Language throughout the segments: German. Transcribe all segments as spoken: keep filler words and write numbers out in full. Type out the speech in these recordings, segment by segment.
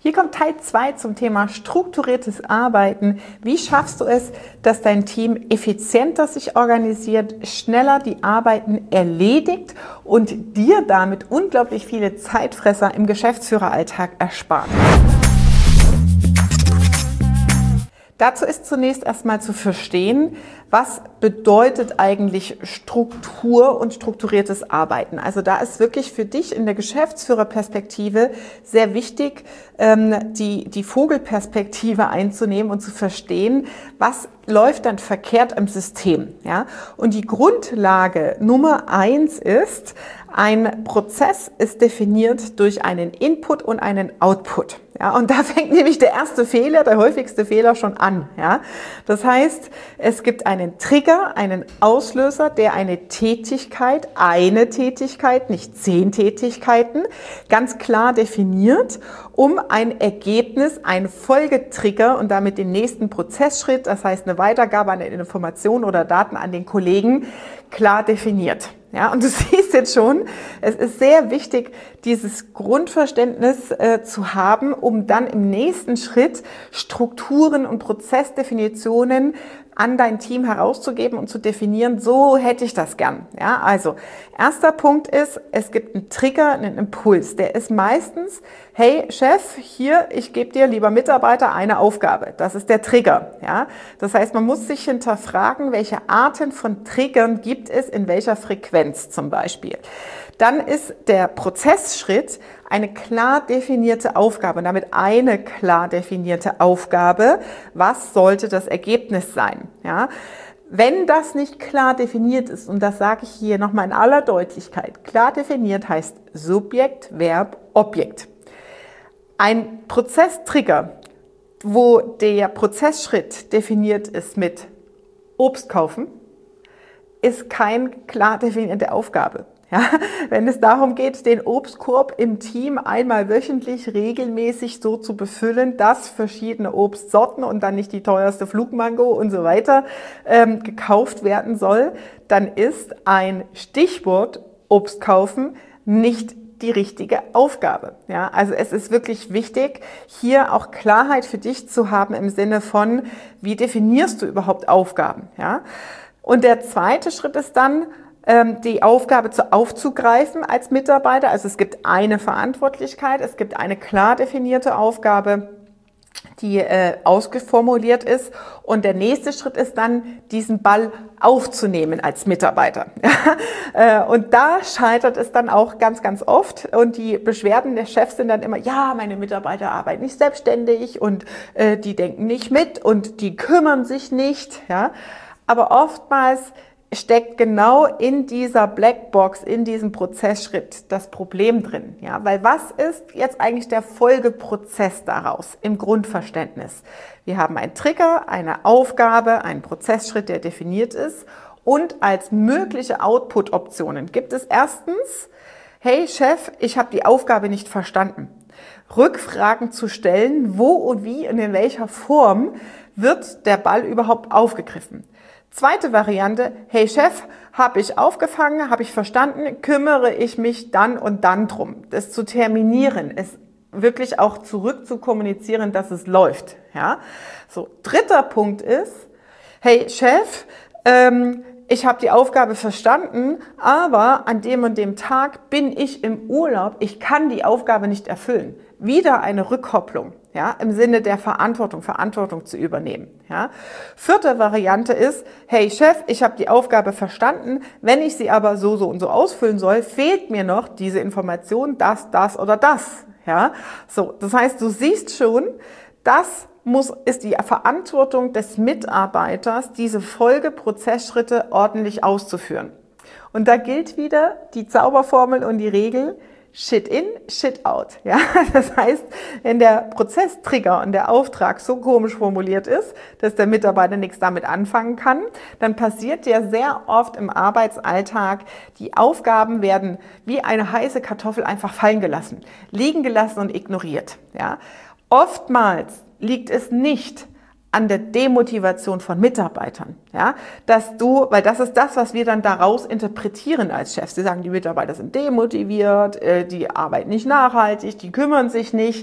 Hier kommt Teil zwei zum Thema strukturiertes Arbeiten. Wie schaffst du es, dass dein Team effizienter sich organisiert, schneller die Arbeiten erledigt und dir damit unglaublich viele Zeitfresser im Geschäftsführeralltag erspart? Dazu ist zunächst erstmal zu verstehen, was bedeutet eigentlich Struktur und strukturiertes Arbeiten. Also da ist wirklich für dich in der Geschäftsführerperspektive sehr wichtig, die, die Vogelperspektive einzunehmen und zu verstehen, was läuft dann verkehrt im System. Ja? Und die Grundlage Nummer eins ist, ein Prozess ist definiert durch einen Input und einen Output. Ja, und da fängt nämlich der erste Fehler, der häufigste Fehler schon an. Ja, das heißt, es gibt einen Trigger, einen Auslöser, der eine Tätigkeit, eine Tätigkeit, nicht zehn Tätigkeiten, ganz klar definiert, um ein Ergebnis, einen Folgetrigger und damit den nächsten Prozessschritt, das heißt eine Weitergabe an Informationen oder Daten an den Kollegen, klar definiert. Ja, und du siehst jetzt schon, es ist sehr wichtig, dieses Grundverständnis äh, zu haben, um dann im nächsten Schritt Strukturen und Prozessdefinitionen an dein Team herauszugeben und zu definieren, so hätte ich das gern. Ja, also, erster Punkt ist, es gibt einen Trigger, einen Impuls. Der ist meistens, hey Chef, hier, ich gebe dir, lieber Mitarbeiter, eine Aufgabe. Das ist der Trigger. Ja, das heißt, man muss sich hinterfragen, welche Arten von Triggern gibt es, in welcher Frequenz zum Beispiel. Dann ist der Prozessschritt eine klar definierte Aufgabe, und damit eine klar definierte Aufgabe. Was sollte das Ergebnis sein? Ja? Wenn das nicht klar definiert ist, und das sage ich hier nochmal in aller Deutlichkeit, klar definiert heißt Subjekt, Verb, Objekt. Ein Prozesstrigger, wo der Prozessschritt definiert ist mit Obst kaufen, ist keine klar definierte Aufgabe. Ja, wenn es darum geht, den Obstkorb im Team einmal wöchentlich regelmäßig so zu befüllen, dass verschiedene Obstsorten und dann nicht die teuerste Flugmango und so weiter ähm, gekauft werden soll, dann ist ein Stichwort Obst kaufen nicht die richtige Aufgabe. Ja, also es ist wirklich wichtig, hier auch Klarheit für dich zu haben im Sinne von, wie definierst du überhaupt Aufgaben? Ja, und der zweite Schritt ist dann, die Aufgabe zu aufzugreifen als Mitarbeiter. Also es gibt eine Verantwortlichkeit, es gibt eine klar definierte Aufgabe, die äh, ausgeformuliert ist. Und der nächste Schritt ist dann, diesen Ball aufzunehmen als Mitarbeiter. Und da scheitert es dann auch ganz, ganz oft. Und die Beschwerden der Chefs sind dann immer, ja, meine Mitarbeiter arbeiten nicht selbstständig und äh, die denken nicht mit und die kümmern sich nicht. Ja? Aber oftmals steckt genau in dieser Blackbox, in diesem Prozessschritt das Problem drin. Ja, weil was ist jetzt eigentlich der Folgeprozess daraus im Grundverständnis? Wir haben einen Trigger, eine Aufgabe, einen Prozessschritt, der definiert ist. Und als mögliche Output-Optionen gibt es erstens, hey Chef, ich habe die Aufgabe nicht verstanden. Rückfragen zu stellen, wo und wie und in welcher Form wird der Ball überhaupt aufgegriffen. Zweite Variante, hey Chef, habe ich aufgefangen, habe ich verstanden, kümmere ich mich dann und dann drum. Das zu terminieren, es wirklich auch zurück zu kommunizieren, dass es läuft. Ja? So, dritter Punkt ist, hey Chef, ähm, ich habe die Aufgabe verstanden, aber an dem und dem Tag bin ich im Urlaub, ich kann die Aufgabe nicht erfüllen. Wieder eine Rückkopplung, ja, im Sinne der Verantwortung, Verantwortung zu übernehmen. Ja. Vierte Variante ist, hey Chef, ich habe die Aufgabe verstanden, wenn ich sie aber so, so und so ausfüllen soll, fehlt mir noch diese Information, das, das oder das. Ja. So, das heißt, du siehst schon, das muss, ist die Verantwortung des Mitarbeiters, diese Folgeprozessschritte ordentlich auszuführen. Und da gilt wieder die Zauberformel und die Regel, Shit in, Shit out. Ja, das heißt, wenn der Prozesstrigger und der Auftrag so komisch formuliert ist, dass der Mitarbeiter nichts damit anfangen kann, dann passiert ja sehr oft im Arbeitsalltag, die Aufgaben werden wie eine heiße Kartoffel einfach fallen gelassen, liegen gelassen und ignoriert. Ja, oftmals liegt es nicht an der Demotivation von Mitarbeitern, ja, dass du, weil das ist das, was wir dann daraus interpretieren als Chefs. Sie sagen, die Mitarbeiter sind demotiviert, die arbeiten nicht nachhaltig, die kümmern sich nicht.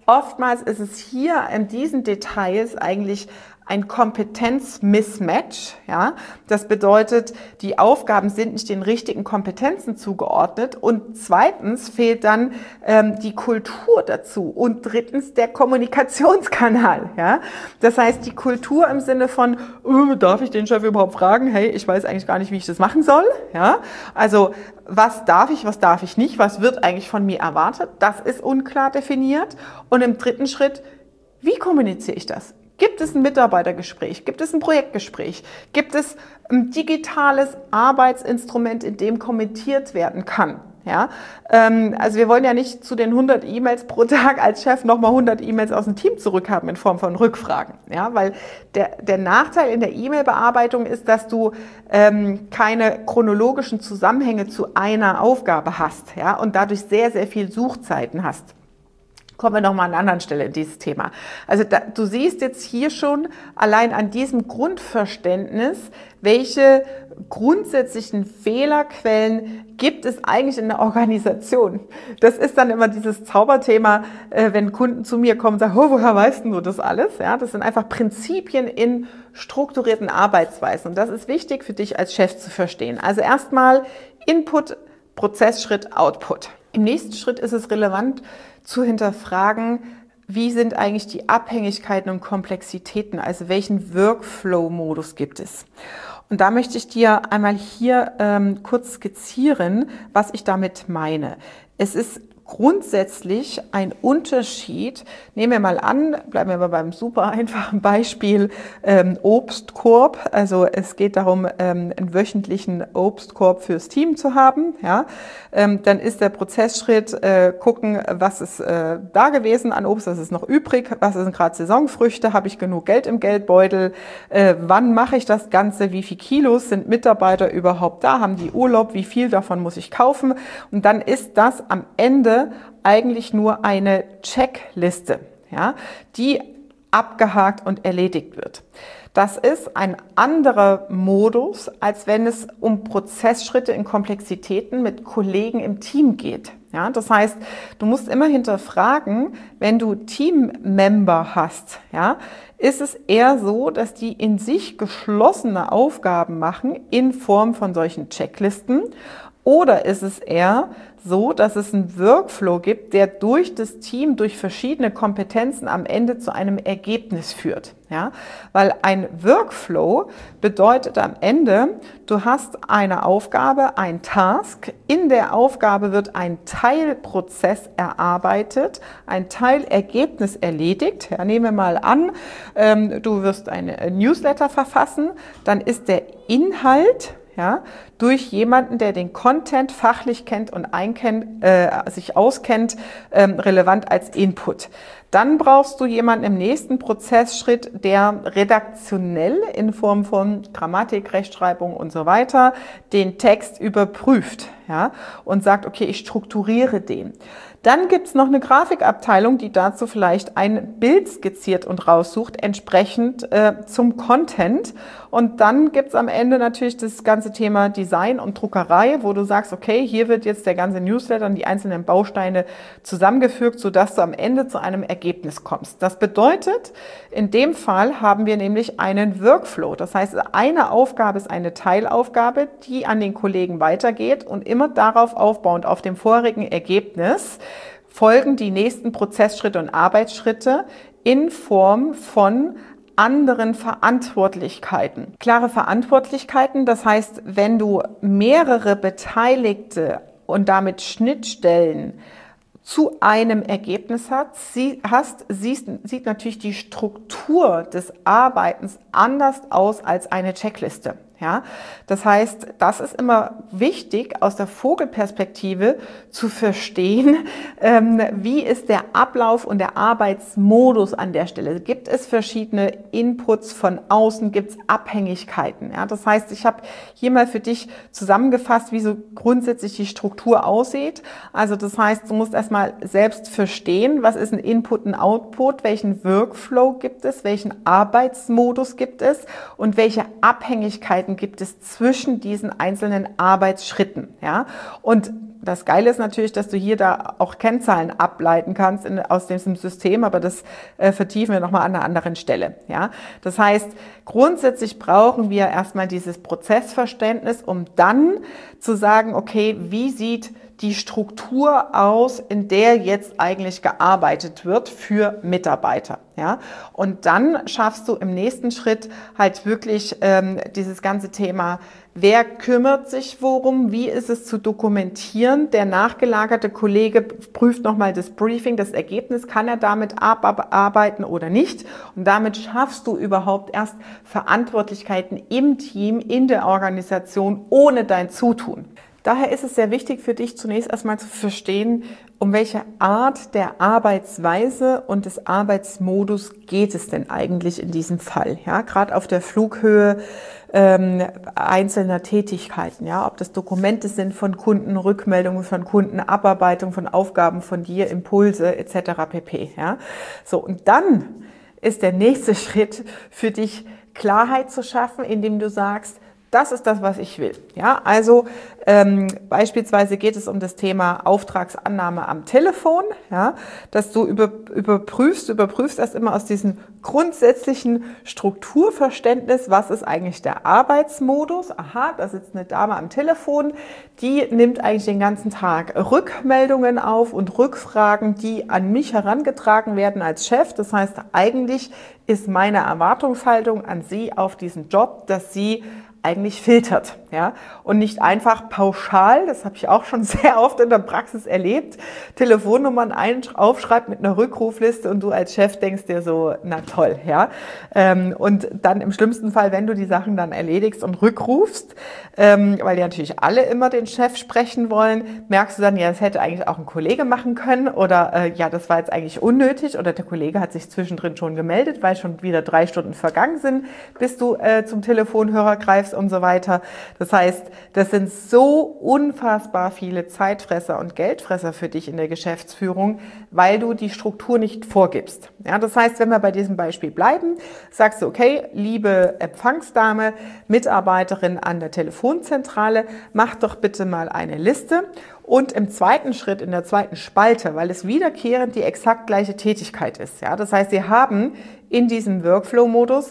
Oftmals ist es hier in diesen Details eigentlich ein Kompetenz-Mismatch, ja. Das bedeutet, die Aufgaben sind nicht den richtigen Kompetenzen zugeordnet und zweitens fehlt dann ähm, die Kultur dazu und drittens der Kommunikationskanal, ja. Das heißt, die Kultur im Sinne von, oh, darf ich den Chef überhaupt fragen? Hey, ich weiß eigentlich gar nicht, wie ich das machen soll, ja. Also, was darf ich, was darf ich nicht? Was wird eigentlich von mir erwartet? Das ist unklar definiert. Und im dritten Schritt, wie kommuniziere ich das? Gibt es ein Mitarbeitergespräch? Gibt es ein Projektgespräch? Gibt es ein digitales Arbeitsinstrument, in dem kommentiert werden kann? Ja, ähm, also wir wollen ja nicht zu den hundert E-Mails pro Tag als Chef nochmal hundert E-Mails aus dem Team zurückhaben in Form von Rückfragen. Ja, weil der, der Nachteil in der E-Mail-Bearbeitung ist, dass du ähm, keine chronologischen Zusammenhänge zu einer Aufgabe hast, ja, und dadurch sehr, sehr viel Suchzeiten hast. Kommen wir noch mal an einer anderen Stelle in dieses Thema. Also da, du siehst jetzt hier schon allein an diesem Grundverständnis, welche grundsätzlichen Fehlerquellen gibt es eigentlich in der Organisation. Das ist dann immer dieses Zauberthema, äh, wenn Kunden zu mir kommen und sagen, oh, woher weißt du das alles? Ja, das sind einfach Prinzipien in strukturierten Arbeitsweisen. Und das ist wichtig für dich als Chef zu verstehen. Also erstmal Input, Prozessschritt, Output. Im nächsten Schritt ist es relevant zu hinterfragen, wie sind eigentlich die Abhängigkeiten und Komplexitäten, also welchen Workflow-Modus gibt es. Und da möchte ich dir einmal hier ähm, kurz skizzieren, was ich damit meine. Es ist grundsätzlich ein Unterschied. Nehmen wir mal an, bleiben wir mal beim super einfachen Beispiel ähm, Obstkorb. Also es geht darum, ähm, einen wöchentlichen Obstkorb fürs Team zu haben. Ja, ähm, dann ist der Prozessschritt äh, gucken, was ist äh, da gewesen an Obst, was ist noch übrig, was sind gerade Saisonfrüchte, habe ich genug Geld im Geldbeutel, äh, wann mache ich das Ganze, wie viel Kilos sind Mitarbeiter überhaupt da, haben die Urlaub, wie viel davon muss ich kaufen und dann ist das am Ende eigentlich nur eine Checkliste, ja, die abgehakt und erledigt wird. Das ist ein anderer Modus, als wenn es um Prozessschritte in Komplexitäten mit Kollegen im Team geht. Ja, das heißt, du musst immer hinterfragen, wenn du Teammember hast, ja, ist es eher so, dass die in sich geschlossene Aufgaben machen in Form von solchen Checklisten. Oder ist es eher so, dass es einen Workflow gibt, der durch das Team, durch verschiedene Kompetenzen am Ende zu einem Ergebnis führt? Ja? Weil ein Workflow bedeutet am Ende, du hast eine Aufgabe, ein Task. In der Aufgabe wird ein Teilprozess erarbeitet, ein Teilergebnis erledigt. Ja, nehmen wir mal an, ähm, du wirst eine Newsletter verfassen, dann ist der Inhalt, ja, durch jemanden, der den Content fachlich kennt und einkennt, äh, sich auskennt, ähm, relevant als Input. Dann brauchst du jemanden im nächsten Prozessschritt, der redaktionell in Form von Grammatik, Rechtschreibung und so weiter den Text überprüft, ja, und sagt, okay, ich strukturiere den. Dann gibt's noch eine Grafikabteilung, die dazu vielleicht ein Bild skizziert und raussucht, entsprechend äh, zum Content. Und dann gibt's am Ende natürlich das ganze Thema Design und Druckerei, wo du sagst, okay, hier wird jetzt der ganze Newsletter und die einzelnen Bausteine zusammengefügt, sodass du am Ende zu einem Ergebnis kommst. Das bedeutet, in dem Fall haben wir nämlich einen Workflow. Das heißt, eine Aufgabe ist eine Teilaufgabe, die an den Kollegen weitergeht und immer darauf aufbauend auf dem vorigen Ergebnis folgen die nächsten Prozessschritte und Arbeitsschritte in Form von anderen Verantwortlichkeiten. Klare Verantwortlichkeiten, das heißt, wenn du mehrere Beteiligte und damit Schnittstellen zu einem Ergebnis hast, siehst, sieht natürlich die Struktur des Arbeitens anders aus als eine Checkliste. Ja, das heißt, das ist immer wichtig, aus der Vogelperspektive zu verstehen, ähm, wie ist der Ablauf und der Arbeitsmodus an der Stelle. Gibt es verschiedene Inputs von außen, gibt es Abhängigkeiten. Ja, das heißt, ich habe hier mal für dich zusammengefasst, wie so grundsätzlich die Struktur aussieht. Also das heißt, du musst erstmal selbst verstehen, was ist ein Input, ein Output, welchen Workflow gibt es, welchen Arbeitsmodus gibt es und welche Abhängigkeiten gibt es zwischen diesen einzelnen Arbeitsschritten, ja? Und Das Geile ist natürlich, dass du hier da auch Kennzahlen ableiten kannst in, aus diesem System, aber das äh, vertiefen wir nochmal an einer anderen Stelle. Ja? Das heißt, grundsätzlich brauchen wir erstmal dieses Prozessverständnis, um dann zu sagen, okay, wie sieht die Struktur aus, in der jetzt eigentlich gearbeitet wird für Mitarbeiter. Ja? Und dann schaffst du im nächsten Schritt halt wirklich ähm, dieses ganze Thema, wer kümmert sich worum, wie ist es zu dokumentieren. Der nachgelagerte Kollege prüft nochmal das Briefing, das Ergebnis, kann er damit abarbeiten oder nicht. Und damit schaffst du überhaupt erst Verantwortlichkeiten im Team, in der Organisation, ohne dein Zutun. Daher ist es sehr wichtig für dich, zunächst erstmal zu verstehen, um welche Art der Arbeitsweise und des Arbeitsmodus geht es denn eigentlich in diesem Fall? Ja, gerade auf der Flughöhe ähm, einzelner Tätigkeiten, ja, ob das Dokumente sind von Kunden, Rückmeldungen von Kunden, Abarbeitung von Aufgaben von dir, Impulse et cetera pp. Ja, so und dann ist der nächste Schritt für dich Klarheit zu schaffen, indem du sagst, das ist das, was ich will. Ja, also ähm, beispielsweise geht es um das Thema Auftragsannahme am Telefon, ja, dass du über, überprüfst, du überprüfst erst immer aus diesem grundsätzlichen Strukturverständnis, was ist eigentlich der Arbeitsmodus. Aha, da sitzt eine Dame am Telefon, die nimmt eigentlich den ganzen Tag Rückmeldungen auf und Rückfragen, die an mich herangetragen werden als Chef. Das heißt, eigentlich ist meine Erwartungshaltung an sie auf diesen Job, dass sie eigentlich filtert, ja, und nicht einfach pauschal, das habe ich auch schon sehr oft in der Praxis erlebt, Telefonnummern ein, aufschreibt mit einer Rückrufliste und du als Chef denkst dir so, na toll, ja, ähm, und dann im schlimmsten Fall, wenn du die Sachen dann erledigst und rückrufst, ähm, weil ja natürlich alle immer den Chef sprechen wollen, merkst du dann, ja, das hätte eigentlich auch ein Kollege machen können oder äh, ja, das war jetzt eigentlich unnötig oder der Kollege hat sich zwischendrin schon gemeldet, weil schon wieder drei Stunden vergangen sind, bis du äh, zum Telefonhörer greifst und so weiter. Das heißt, das sind so unfassbar viele Zeitfresser und Geldfresser für dich in der Geschäftsführung, weil du die Struktur nicht vorgibst. Ja, das heißt, wenn wir bei diesem Beispiel bleiben, sagst du, okay, liebe Empfangsdame, Mitarbeiterin an der Telefonzentrale, mach doch bitte mal eine Liste. Und im zweiten Schritt, in der zweiten Spalte, weil es wiederkehrend die exakt gleiche Tätigkeit ist. Ja, das heißt, Sie haben in diesem Workflow-Modus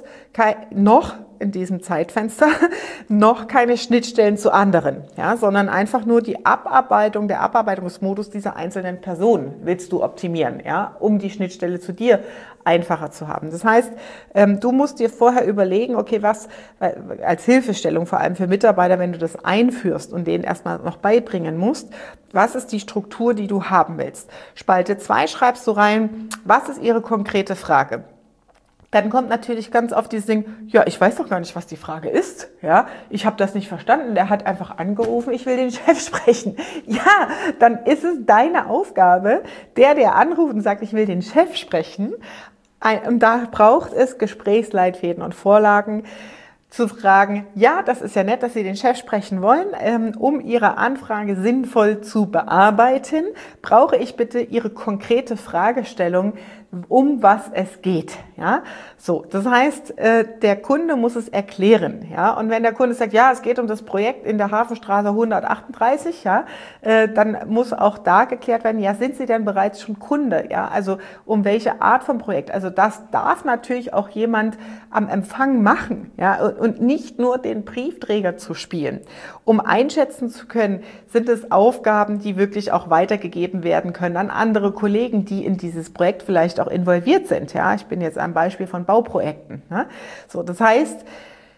noch in diesem Zeitfenster noch keine Schnittstellen zu anderen, ja, sondern einfach nur die Abarbeitung, der Abarbeitungsmodus dieser einzelnen Personen willst du optimieren, ja, um die Schnittstelle zu dir einfacher zu haben. Das heißt, ähm, du musst dir vorher überlegen, okay, was äh, als Hilfestellung vor allem für Mitarbeiter, wenn du das einführst und denen erstmal noch beibringen musst, was ist die Struktur, die du haben willst? Spalte zwei schreibst du rein, was ist ihre konkrete Frage? Dann kommt natürlich ganz oft dieses Ding, ja, ich weiß doch gar nicht, was die Frage ist. Ja, ich habe das nicht verstanden. Der hat einfach angerufen, ich will den Chef sprechen. Ja, dann ist es deine Aufgabe, der, der anruft und sagt, ich will den Chef sprechen. Und da braucht es Gesprächsleitfäden und Vorlagen, zu fragen, ja, das ist ja nett, dass Sie den Chef sprechen wollen, ähm, um Ihre Anfrage sinnvoll zu bearbeiten, brauche ich bitte Ihre konkrete Fragestellung, um was es geht. Ja, so, das heißt, äh, der Kunde muss es erklären. Ja, und wenn der Kunde sagt, ja, es geht um das Projekt in der Hafenstraße hundertachtunddreißig, ja, äh, dann muss auch da geklärt werden, ja, sind Sie denn bereits schon Kunde? Ja, also um welche Art von Projekt? Also das darf natürlich auch jemand am Empfang machen. Ja, und nicht nur den Briefträger zu spielen. Um einschätzen zu können, sind es Aufgaben, die wirklich auch weitergegeben werden können an andere Kollegen, die in dieses Projekt vielleicht auch involviert sind. Ja, ich bin jetzt am Beispiel von Bauprojekten. Ne? So, das heißt,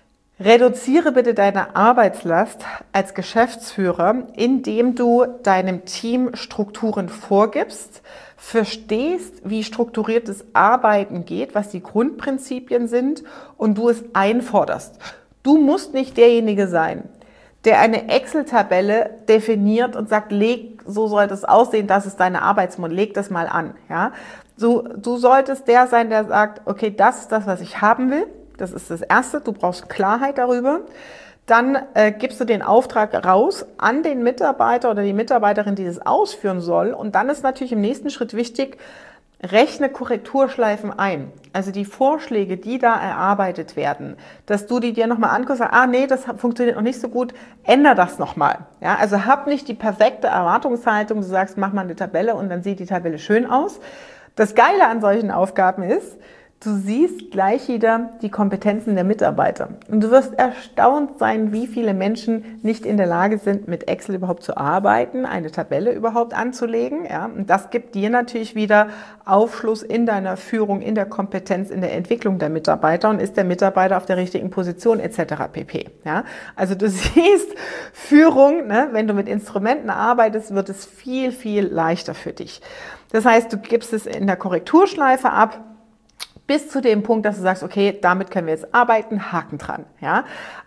reduziere bitte deine Arbeitslast als Geschäftsführer, indem du deinem Team Strukturen vorgibst, verstehst, wie strukturiertes Arbeiten geht, was die Grundprinzipien sind und du es einforderst. Du musst nicht derjenige sein, der eine Excel-Tabelle definiert und sagt, leg, so soll das aussehen, das ist deine Arbeitsmodell, leg das mal an. Ja? Du, du solltest der sein, der sagt, okay, das ist das, was ich haben will. Das ist das Erste, du brauchst Klarheit darüber. Dann äh, gibst du den Auftrag raus an den Mitarbeiter oder die Mitarbeiterin, die das ausführen soll. Und dann ist natürlich im nächsten Schritt wichtig, Rechne Korrekturschleifen ein. Also die Vorschläge, die da erarbeitet werden, dass du die dir nochmal anguckst, ah nee, das funktioniert noch nicht so gut, änder das nochmal. Ja, also hab nicht die perfekte Erwartungshaltung, du sagst, mach mal eine Tabelle und dann sieht die Tabelle schön aus. Das Geile an solchen Aufgaben ist, du siehst gleich wieder die Kompetenzen der Mitarbeiter. Und du wirst erstaunt sein, wie viele Menschen nicht in der Lage sind, mit Excel überhaupt zu arbeiten, eine Tabelle überhaupt anzulegen. Ja, und das gibt dir natürlich wieder Aufschluss in deiner Führung, in der Kompetenz, in der Entwicklung der Mitarbeiter und ist der Mitarbeiter auf der richtigen Position et cetera pp. Ja, also du siehst, Führung, ne, wenn du mit Instrumenten arbeitest, wird es viel, viel leichter für dich. Das heißt, du gibst es in der Korrekturschleife ab, bis zu dem Punkt, dass du sagst, okay, damit können wir jetzt arbeiten, Haken dran. Ja?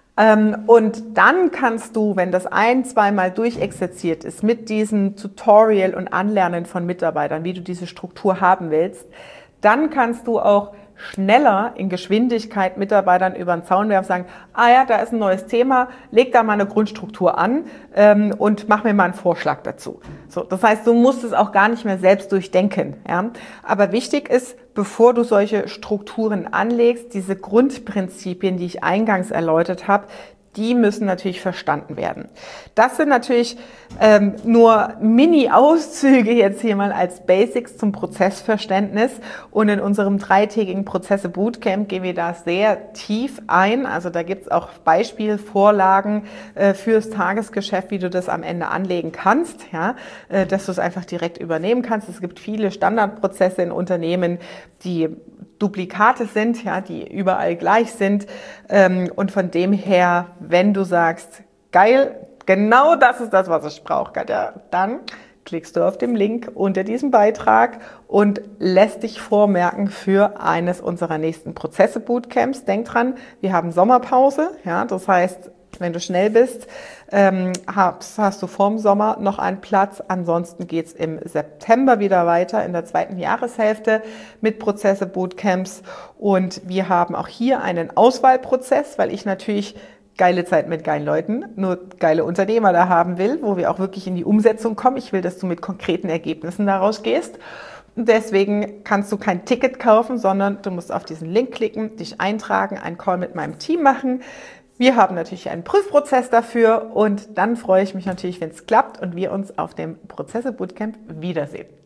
Und dann kannst du, wenn das ein-, zweimal durchexerziert ist, mit diesem Tutorial und Anlernen von Mitarbeitern, wie du diese Struktur haben willst, dann kannst du auch schneller in Geschwindigkeit Mitarbeitern über den Zaun werfen, sagen, ah ja, da ist ein neues Thema, leg da mal eine Grundstruktur an ähm, und mach mir mal einen Vorschlag dazu. So, das heißt, du musst es auch gar nicht mehr selbst durchdenken. Ja? Aber wichtig ist, bevor du solche Strukturen anlegst, diese Grundprinzipien, die ich eingangs erläutert habe, die müssen natürlich verstanden werden. Das sind natürlich ähm, nur Mini-Auszüge jetzt hier mal als Basics zum Prozessverständnis. Und in unserem dreitägigen Prozesse-Bootcamp gehen wir da sehr tief ein. Also da gibt es auch Beispielvorlagen äh, fürs Tagesgeschäft, wie du das am Ende anlegen kannst, ja, äh, dass du es einfach direkt übernehmen kannst. Es gibt viele Standardprozesse in Unternehmen, die Duplikate sind, ja, die überall gleich sind. Ähm, und von dem her, wenn du sagst, geil, genau das ist das, was ich brauche, Katja, dann klickst du auf den Link unter diesem Beitrag und lässt dich vormerken für eines unserer nächsten Prozesse-Bootcamps. Denk dran, wir haben Sommerpause, ja, das heißt, wenn du schnell bist, ähm, hast, hast du vorm Sommer noch einen Platz. Ansonsten geht's im September wieder weiter in der zweiten Jahreshälfte mit Prozesse-Bootcamps. Und wir haben auch hier einen Auswahlprozess, weil ich natürlich geile Zeit mit geilen Leuten, nur geile Unternehmer da haben will, wo wir auch wirklich in die Umsetzung kommen. Ich will, dass du mit konkreten Ergebnissen daraus gehst. Und deswegen kannst du kein Ticket kaufen, sondern du musst auf diesen Link klicken, dich eintragen, einen Call mit meinem Team machen. Wir haben natürlich einen Prüfprozess dafür und dann freue ich mich natürlich, wenn es klappt und wir uns auf dem Prozesse-Bootcamp wiedersehen.